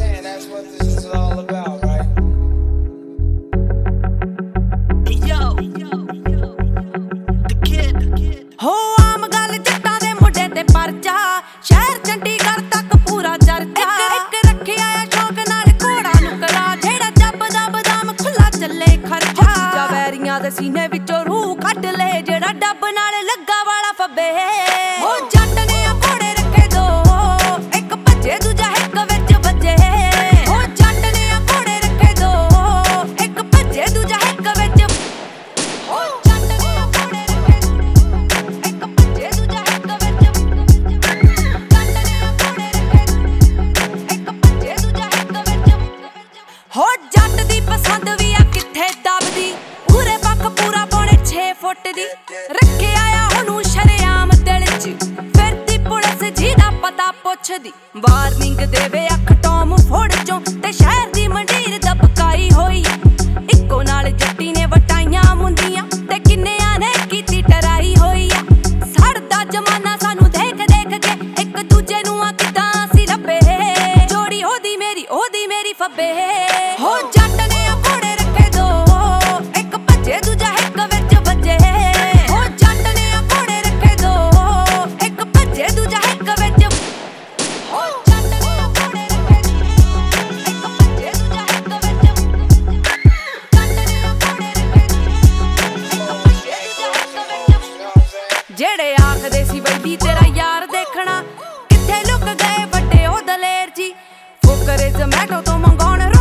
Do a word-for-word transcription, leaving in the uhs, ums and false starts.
saying that's what this is all about, right? Hey yo, the kid. ਹੋ ਆਮ ਗੱਲ ਜੱਟਾਂ ਦੇ ਮੁੰਡੇ ਤੇ ਪਰਚਾ ਸ਼ਹਿਰ ਚੰਡੀਗੜ੍ਹ ਤੱਕ ਪੂਰਾ ਚਰਚਾ ਇੱਕ ਰੱਖਿਆ ਆ ਸ਼ੌਕ ਨਾਲ ਘੋੜਾ ਨੂੰ ਕਰਾ ਜਿਹੜਾ ਜੱਬਦਾ ਬਦਾਮ ਖੁੱਲਾ ਚੱਲੇ ਖਰਚਾ ਜਾ ਵੈਰੀਆਂ ਦੇ ਸੀਨੇ ਵਿੱਚੋਂ ਰੂਹ ਕੱਢ ਲੈ ਜਿਹੜਾ ਡੱਬ ਨਾਲ ਲੱਗਾ ਵਾਲਾ ਫੱਬੇ ਹੋ ਜੱਟ ਨੇ ਆ ਘੋੜੇ ਰੱਖੇ ਦੋ ਇੱਕ ਭੱਜੇ ਦੂਜਾ ਇੱਕ ਵਿੱਚ ਵੱਜੇ ਹੋ ਜੱਟ ਨੇ ਆ ਘੋੜੇ ਰੱਖੇ ਦੋ ਇੱਕ ਭੱਜੇ ਦੂਜਾ ਇੱਕ ਵਿੱਚ ਹੋ ਜੱਟ ਨੇ ਆ ਘੋੜੇ ਰੱਖੇ ਇੱਕ ਭੱਜੇ ਦੂਜਾ ਇੱਕ ਵਿੱਚ ਜੱਟ ਨੇ ਆ ਘੋੜੇ ਰੱਖੇ ਇੱਕ ਭੱਜੇ ਦੂਜਾ ਇੱਕ ਵਿੱਚ ਹੋ ਜੱਟ ਦੀ ਪਸੰਦ ਵੀ ਆ ਕਿੱਥੇ ਦਬਦੀ ਪੂਰੇ ਪੱਕ ਪੂਰਾ ਪੌਣੇ ਛੇ ਫੁੱਟ ਦੀ ਰੱਖਿਆ ਆ ਉਹਨੂੰ ਸ਼ਰੇਆਮ ਦਿਲ 'ਚ ਫਿਰਦੀ ਪੁਲਿਸ ਜੀ ਦਾ ਪਤਾ ਪੁੱਛਦੀ ਵਾਰਨਿੰਗ ਦੇਵੇ ਅੱਖ ਟੌਮ ਫੋੜ ਚੋਂ ਤੇ ਸ਼ਹਿਰ ਦੀ ਮੰਡੀਰ ਦਬਕਾਈ ਹੋਈ ਇੱਕੋ ਨਾਲ ਜੱਟੀ ਨੇ ਵਟਾਈਆਂ ਮੁੰਦੀਆਂ ਤੇ ਕਿੰਨਿਆਂ ਨੇ ਕੀਤੀ ਟਰਾਈ ਹੋਈ ਆ ਸੜਦਾ ਜਮਾਨਾ ਸਾਨੂੰ ਦੇਖ ਦੇਖ ਕੇ ਇੱਕ ਦੂਜੇ ਨੂੰ ਆ ਕਿਦਾਂ ਅਸੀਂ ਰੱਬੇ ਜੋੜੀ ਉਹਦੀ ਮੇਰੀ ਉਹਦੀ ਮੇਰੀ ਫੱਬੇ ਹੋ ਜੱਟ ਨੇ ਆ ਘੋੜੇ ਰੱਖੇ ਦੋ ਇੱਕ ਭੱਜੇ ਦੂਜਾ ਇੱਕ ਵਿੱਚ ਵੱਜੇ ਹੋ ਜੱਟ ਨੇ ਆ ਘੋੜੇ ਰੱਖੇ ਦੋ ਇੱਕ ਭੱਜੇ ਦੂਜਾ ਇੱਕ ਵਿੱਚ ਹੋ ਜੱਟ ਨੇ ਆ ਘੋੜੇ ਰੱਖੇ ਇੱਕ ਭੱਜੇ ਦੂਜਾ ਇੱਕ ਵਿੱਚ ਜੱਟ ਨੇ ਆ ਘੋੜੇ ਰੱਖੇ ਇੱਕ ਭੱਜੇ ਦੂਜਾ ਇੱਕ ਵਿੱਚ ਜਿਹੜੇ ਆਖਦੇ ਸੀ ਬੈਠੀ ਤੇਰਾ ਯਾਰ ਦੇਖਣਾ ਕਿੱਥੇ ਲੁਕ ਗਏ ਵੱਡੇ ਉਹ ਦਲੇਰ ਜੀ ਫੁਕਰੇ ਜ਼ਮੈਟੋ ਤੋਂ ਮੰਗਾਉਣ